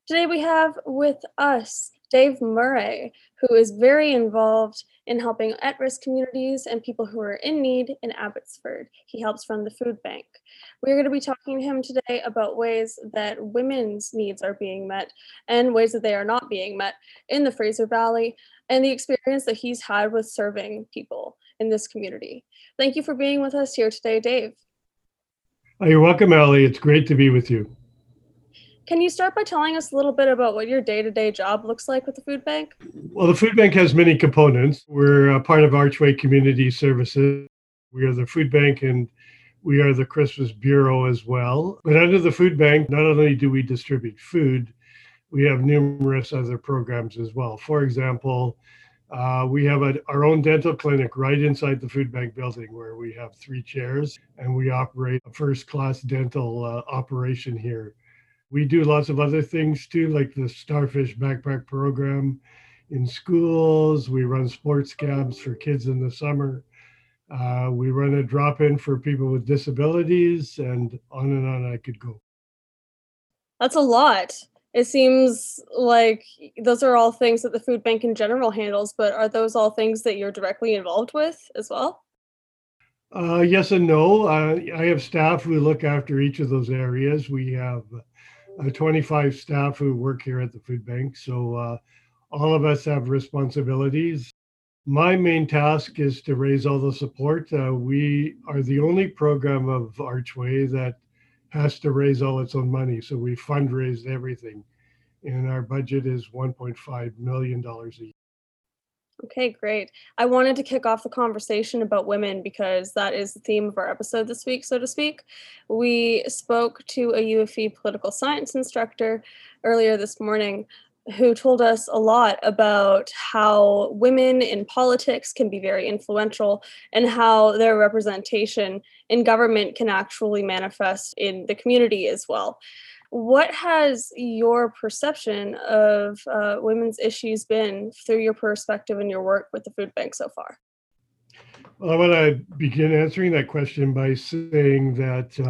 Today we have with us Dave Murray, who is very involved in helping at risk communities and people who are in need in Abbotsford. He helps run the food bank. We're going to be talking to him today about ways that women's needs are being met and ways that they are not being met in the Fraser Valley and the experience that he's had with serving people in this community. Thank you for being with us here today, Dave. Oh, you're welcome, Ellie. It's great to be with you. Can you start by telling us a little bit about what your day-to-day job looks like with the food bank? Well, the food bank has many components. We're a part of Archway Community Services. We are the food bank and we are the Christmas Bureau as well. But under the food bank, not only do we distribute food, we have numerous other programs as well. For example, we have our own dental clinic right inside the food bank building where we have 3 chairs and we operate a first class dental operation here. We do lots of other things too, like the Starfish Backpack Program in schools. We run sports cabs for kids in the summer. We run a drop in for people with disabilities, and on I could go. That's a lot. It seems like those are all things that the food bank in general handles, but are those all things that you're directly involved with as well? Yes and no. I have staff who look after each of those areas. We have 25 staff who work here at the food bank. So all of us have responsibilities. My main task is to raise all the support. We are the only program of Archway that has to raise all its own money. So we fundraise everything. And our budget is $1.5 million a year. Okay, great. I wanted to kick off the conversation about women because that is the theme of our episode this week, so to speak. We spoke to a UFE political science instructor earlier this morning who told us a lot about how women in politics can be very influential and how their representation in government can actually manifest in the community as well. What has your perception of women's issues been through your perspective and your work with the food bank so far? Well, I want to begin answering that question by saying that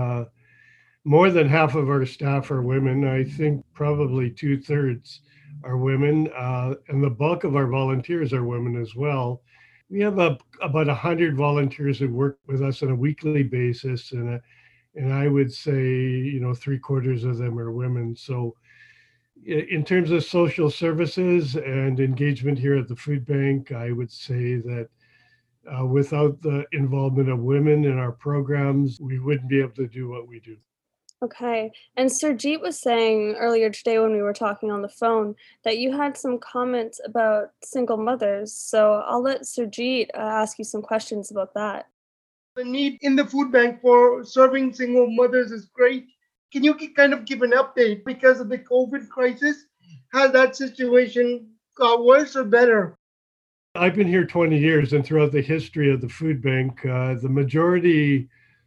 more than half of our staff are women. I think probably 2/3 are women, and the bulk of our volunteers are women as well. We have about 100 volunteers who work with us on a weekly basis, and I would say, 3/4 of them are women. So, in terms of social services and engagement here at the food bank, I would say that without the involvement of women in our programs, we wouldn't be able to do what we do. Okay. And Surjeet was saying earlier today when we were talking on the phone that you had some comments about single mothers. So I'll let Surjeet ask you some questions about that. The need in the food bank for serving single mothers is great. Can you kind of give an update because of the COVID crisis? Has that situation got worse or better? I've been here 20 years, and throughout the history of the food bank, the majority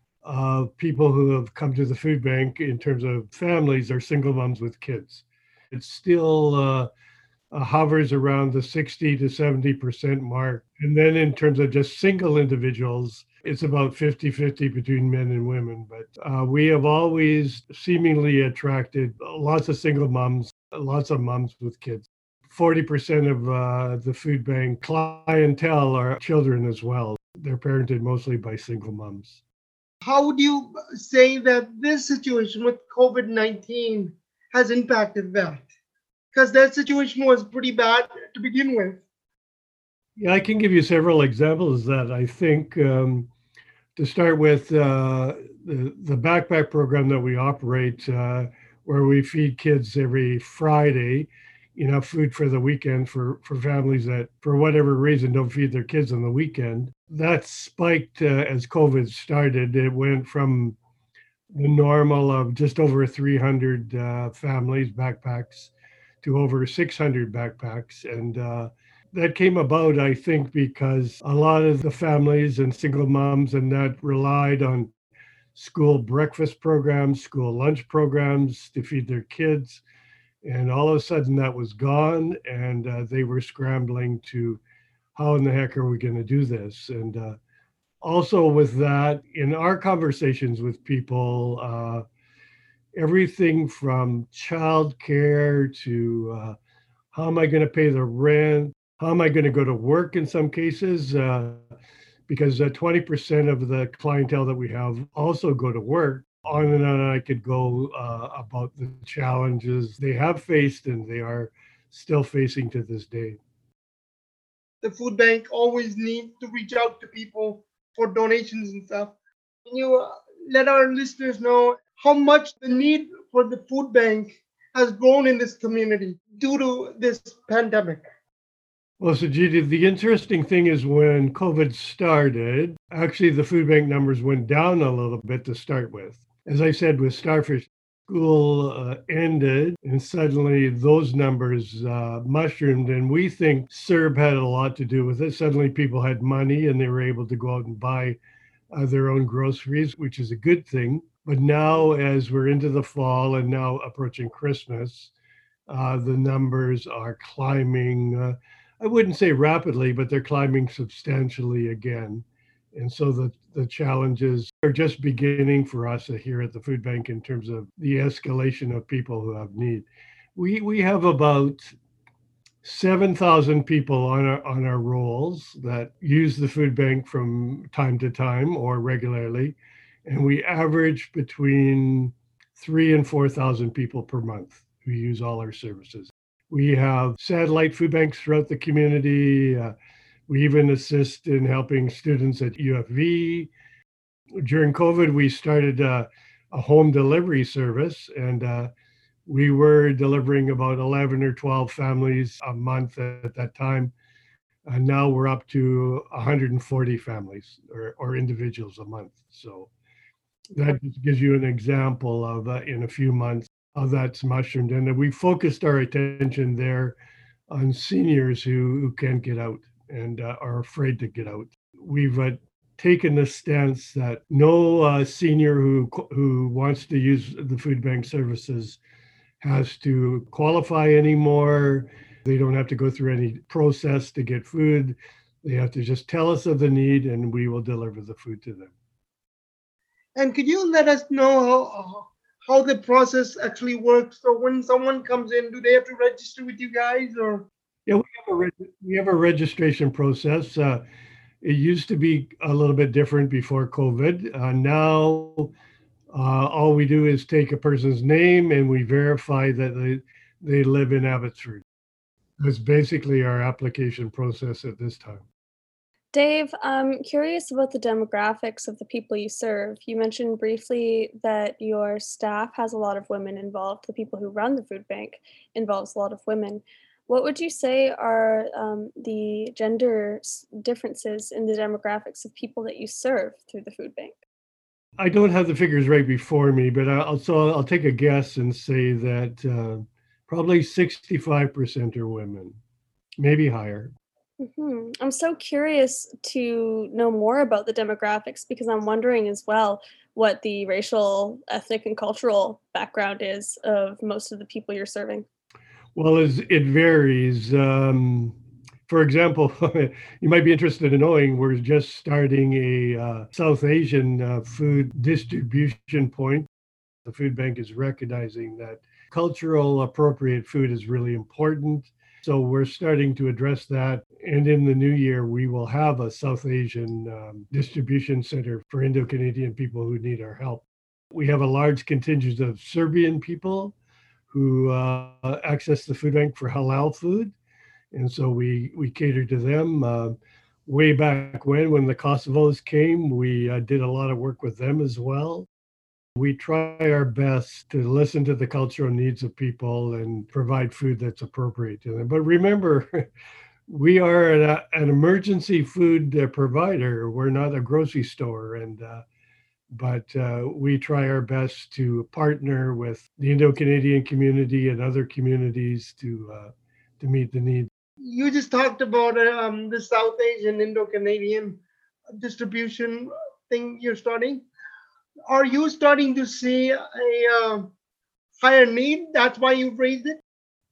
of people who have come to the food bank in terms of families are single moms with kids. It still hovers around the 60 to 70% mark. And then in terms of just single individuals, it's about 50-50 between men and women. But we have always seemingly attracted lots of single moms, lots of moms with kids. 40% of the food bank clientele are children as well. They're parented mostly by single moms. How would you say that this situation with COVID-19 has impacted that? Because that situation was pretty bad to begin with. Yeah, I can give you several examples that I think to start with the backpack program that we operate, where we feed kids every Friday, food for the weekend for families that, for whatever reason, don't feed their kids on the weekend. That spiked as COVID started. It went from the normal of just over 300 families, backpacks, to over 600 backpacks. And that came about, I think, because a lot of the families and single moms and that relied on school breakfast programs, school lunch programs to feed their kids. And all of a sudden that was gone, and they were scrambling to how in the heck are we going to do this? And also with that, in our conversations with people, everything from childcare to how am I going to pay the rent? How am I going to go to work in some cases? Because 20% of the clientele that we have also go to work. On and on I could go about the challenges they have faced and they are still facing to this day. The food bank always needs to reach out to people for donations and stuff. Can you let our listeners know how much the need for the food bank has grown in this community due to this pandemic? Well, so Judy, the interesting thing is when COVID started, actually the food bank numbers went down a little bit to start with. As I said, with Starfish, school ended and suddenly those numbers mushroomed. And we think CERB had a lot to do with it. Suddenly people had money and they were able to go out and buy their own groceries, which is a good thing. But now, as we're into the fall and now approaching Christmas, the numbers are climbing. I wouldn't say rapidly, but they're climbing substantially again. And so the challenges are just beginning for us here at the food bank in terms of the escalation of people who have need. We have about 7,000 people on our rolls that use the food bank from time to time or regularly, and we average between 3,000 and 4,000 people per month who use all our services. We have satellite food banks throughout the community. We even assist in helping students at UFV. During COVID, we started a home delivery service, and we were delivering about 11 or 12 families a month at that time. And now we're up to 140 families or individuals a month. So that just gives you an example of in a few months how that's mushroomed. And we focused our attention there on seniors who can't get out and are afraid to get out. We've taken the stance that no senior who wants to use the food bank services has to qualify anymore. They don't have to go through any process to get food. They have to just tell us of the need and we will deliver the food to them. And could you let us know how the process actually works? So when someone comes in, do they have to register with you guys or? Yeah, we have a registration process. It used to be a little bit different before COVID. Now, all we do is take a person's name and we verify that they live in Abbotsford. That's basically our application process at this time. Dave, I'm curious about the demographics of the people you serve. You mentioned briefly that your staff has a lot of women involved. The people who run the food bank involves a lot of women. What would you say are the gender differences in the demographics of people that you serve through the food bank? I don't have the figures right before me, but I'll take a guess and say that probably 65% are women, maybe higher. I'm so curious to know more about the demographics because I'm wondering as well what the racial, ethnic, and cultural background is of most of the people you're serving. Well, it varies. For example, you might be interested in knowing we're just starting a South Asian food distribution point. The food bank is recognizing that cultural appropriate food is really important. So we're starting to address that. And in the new year, we will have a South Asian distribution center for Indo-Canadian people who need our help. We have a large contingent of Serbian people who access the food bank for halal food. And so we cater to them. Way back when the Kosovos came, we did a lot of work with them as well. We try our best to listen to the cultural needs of people and provide food that's appropriate to them. But remember, we are an emergency food provider. We're not a grocery store, but we try our best to partner with the Indo-Canadian community and other communities to meet the needs. You just talked about the South Asian Indo-Canadian distribution thing you're starting. Are you starting to see a higher need? That's why you've raised it?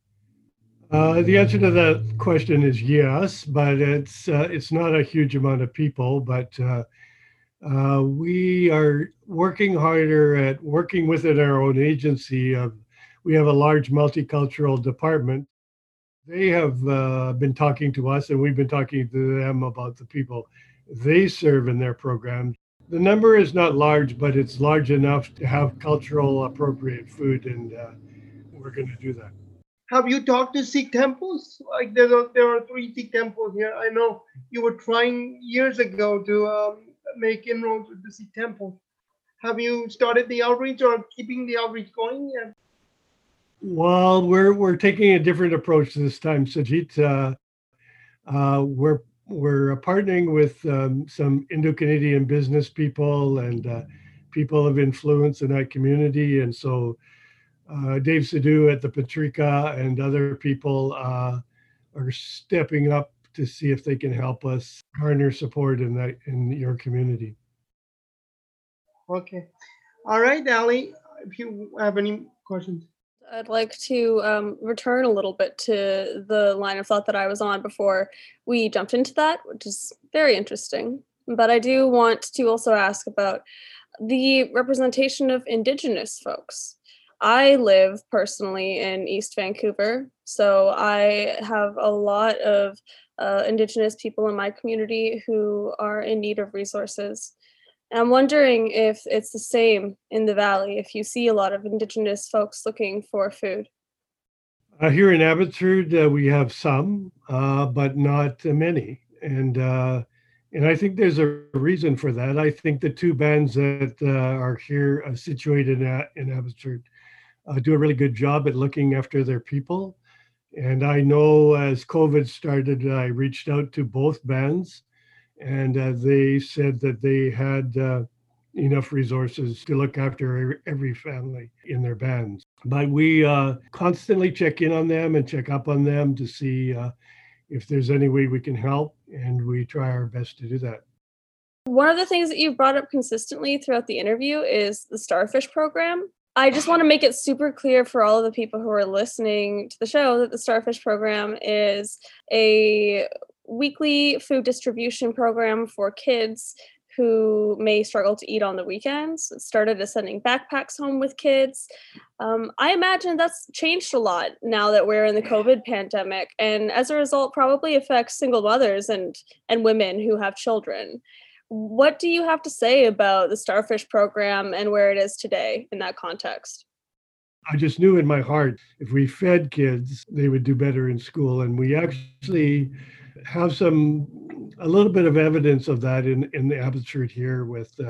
The answer to that question is yes, but it's not a huge amount of people. But We are working harder at working within our own agency. We have a large multicultural department. They have been talking to us, and we've been talking to them about the people they serve in their programs. The number is not large, but it's large enough to have cultural appropriate food, and we're going to do that. Have you talked to Sikh temples? Like there are three Sikh temples here. I know you were trying years ago to make inroads with the Sikh temples. Have you started the outreach or keeping the outreach going yet? Well, we're taking a different approach this time, Sajit. We're partnering with some Indo-Canadian business people and people of influence in that community, and so Dave Sidhu at the Patrika and other people are stepping up to see if they can help us garner support in your community. Okay. All right, Ali, if you have any questions. I'd like to return a little bit to the line of thought that I was on before we jumped into that, which is very interesting. But I do want to also ask about the representation of Indigenous folks. I live personally in East Vancouver, so I have a lot of Indigenous people in my community who are in need of resources. And I'm wondering if it's the same in the valley, if you see a lot of Indigenous folks looking for food. Here in Abbotsford, we have some, but not many, and I think there's a reason for that. I think the two bands that are here situated in Abbotsford do a really good job at looking after their people. And I know as COVID started, I reached out to both bands, and they said that they had enough resources to look after every family in their bands. But we constantly check in on them and check up on them to see if there's any way we can help, and we try our best to do that. One of the things that you've brought up consistently throughout the interview is the Starfish program. I just want to make it super clear for all of the people who are listening to the show that the Starfish program is a weekly food distribution program for kids who may struggle to eat on the weekends. It started as sending backpacks home with kids. I imagine that's changed a lot now that we're in the COVID pandemic, and as a result, probably affects single mothers and women who have children. What do you have to say about the Starfish program and where it is today in that context? I just knew in my heart if we fed kids, they would do better in school. And we actually have a little bit of evidence of that in the Abbotsford here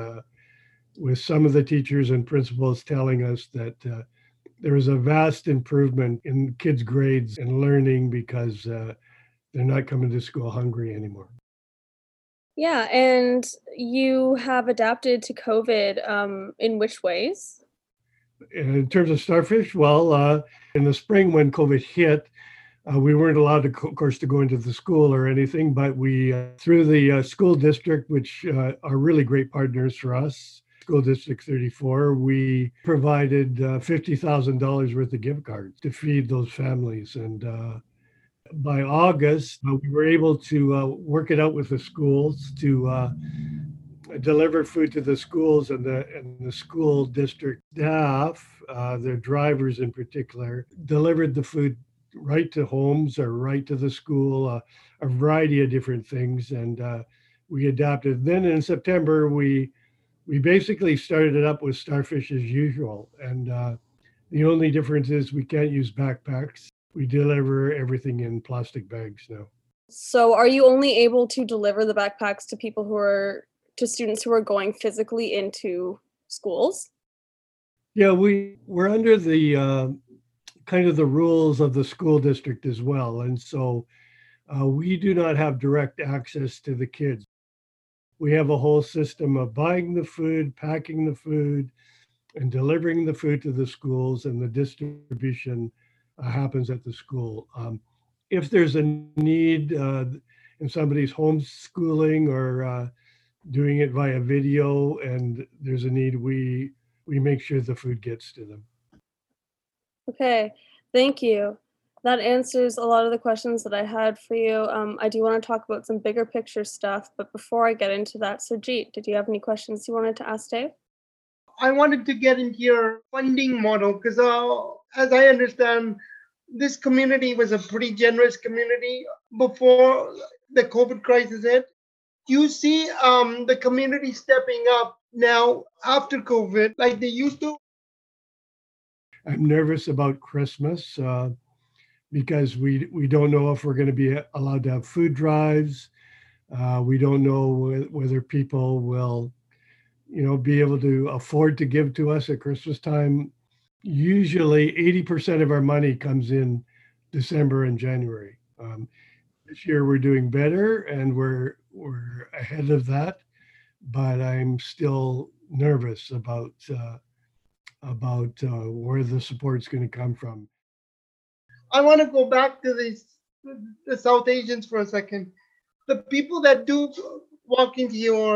with some of the teachers and principals telling us that there is a vast improvement in kids' grades and learning because they're not coming to school hungry anymore. Yeah, and you have adapted to COVID in which ways? In terms of Starfish, well, in the spring when COVID hit, we weren't allowed to, of course, to go into the school or anything, but we, through the school district, which are really great partners for us, School District 34, we provided $50,000 worth of gift cards to feed those families. And by August, we were able to work it out with the schools to deliver food to the schools, and the school district staff, their drivers in particular, delivered the food right to homes or right to the school, a variety of different things, and we adapted. Then in September, we basically started it up with Starfish as usual, and the only difference is we can't use backpacks. We deliver everything in plastic bags now. So are you only able to deliver the backpacks to people who are to students who are going physically into schools? Yeah, we're under the kind of the rules of the school district as well, and so we do not have direct access to the kids. We have a whole system of buying the food, packing the food, and delivering the food to the schools, and the distribution happens at the school. If there's a need and somebody's homeschooling or doing it via video, and there's a need, we make sure the food gets to them. Okay, thank you. That answers a lot of the questions that I had for you. I do want to talk about some bigger picture stuff, but before I get into that, Surjit, did you have any questions you wanted to ask Dave? I wanted to get into your funding model because, as I understand, this community was a pretty generous community before the COVID crisis hit. Do you see the community stepping up now after COVID like they used to? I'm nervous about Christmas because we don't know if we're going to be allowed to have food drives. We don't know whether people will, be able to afford to give to us at Christmas time. Usually 80% of our money comes in December and January. This year we're doing better and we're ahead of that, but I'm still nervous about where the support's going to come from. I want to go back to the South Asians for a second. The people that do walk into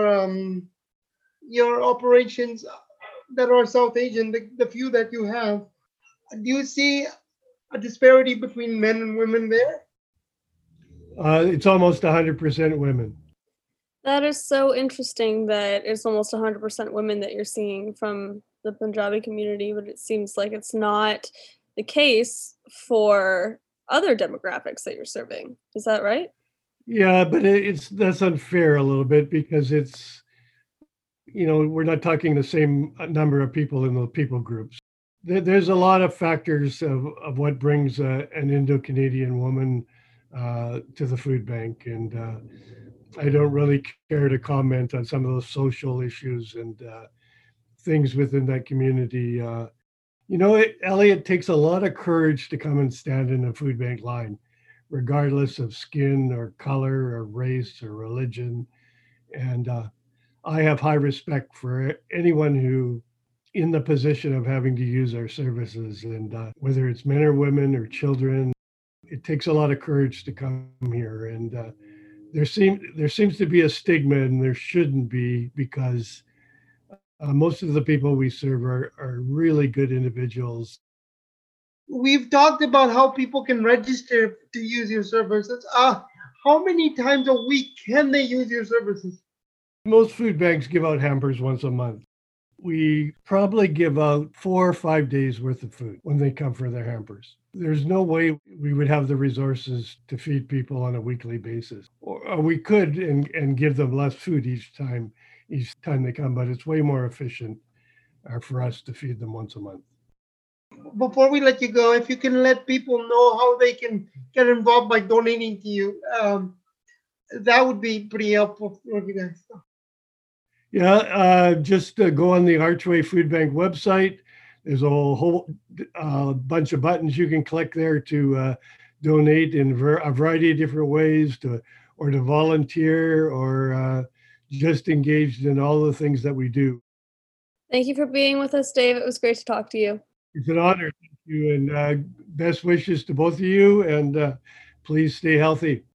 your operations that are South Asian, the few that you have, do you see a disparity between men and women there? It's almost 100% women. That is so interesting that it's almost 100% women that you're seeing from the Punjabi community, but it seems like it's not the case for other demographics that you're serving. Is that right? Yeah, but that's unfair a little bit because we're not talking the same number of people in the people groups. There's a lot of factors of what brings an Indo-Canadian woman to the food bank, and I don't really care to comment on some of those social issues and things within that community. Elliot, takes a lot of courage to come and stand in a food bank line, regardless of skin or color or race or religion. And I have high respect for anyone who in the position of having to use our services, and whether it's men or women or children, it takes a lot of courage to come here. And there seems to be a stigma, and there shouldn't be, because most of the people we serve are really good individuals. We've talked about how people can register to use your services. How many times a week can they use your services? Most food banks give out hampers once a month. We probably give out 4 or 5 days worth of food when they come for their hampers. There's no way we would have the resources to feed people on a weekly basis. Or we could and give them less food each time they come, but it's way more efficient for us to feed them once a month. Before we let you go, if you can let people know how they can get involved by donating to you, that would be pretty helpful for you guys. Yeah, just go on the Archway Food Bank website. There's a whole bunch of buttons you can click there to donate in a variety of different ways, or to volunteer, or just engaged in all the things that we do. Thank you for being with us, Dave. It was great to talk to you. It's an honor. Thank you, and best wishes to both of you, and please stay healthy.